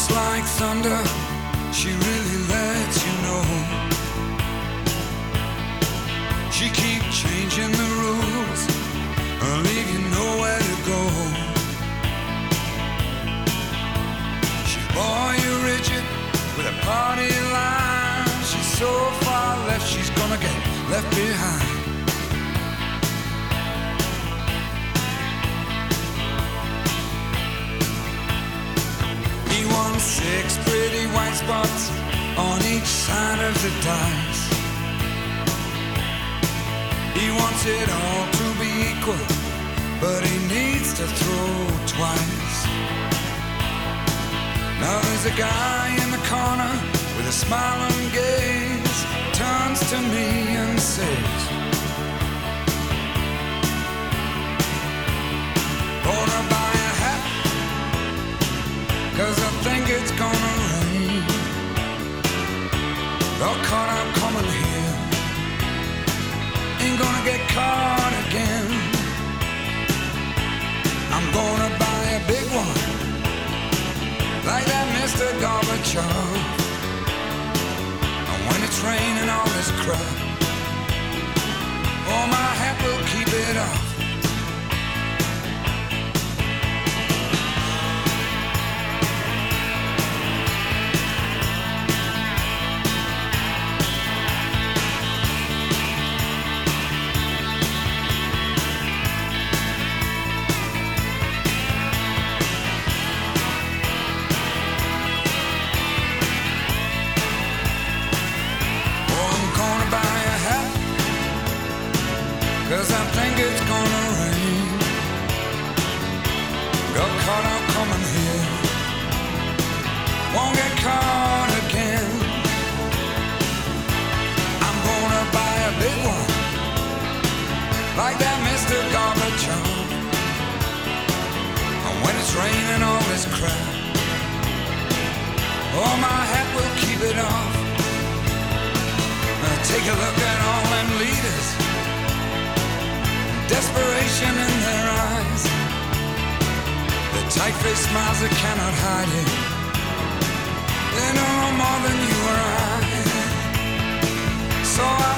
like thunder, she really lets you know. She keeps changing the rules, leave you nowhere to go. She's boy, you rigid with a party line. She's so far left, she's gonna get left behind. He wants 6 pretty white spots on each side of the dice. He wants it all to be equal, but he needs to throw twice. Now there's a guy in the corner with a smiling gaze, turns to me and says, "Gonna buy a hat, 'cause I think it's gonna rain. Got caught out coming here, ain't gonna get caught again. I'm gonna buy a big one, like that Mr. Gorbachev. And when it's raining all this crap, oh, my hat will keep it off." Cause I think it's gonna rain. Got caught out coming here, won't get caught again. I'm gonna buy a big one, like that Mr. Gorbachev. And when it's raining all this crap, oh, my hat will keep it off. Now take a look at all them leaders, desperation in their eyes, the tight-faced smiles that cannot hide it. They know more than you or I. So I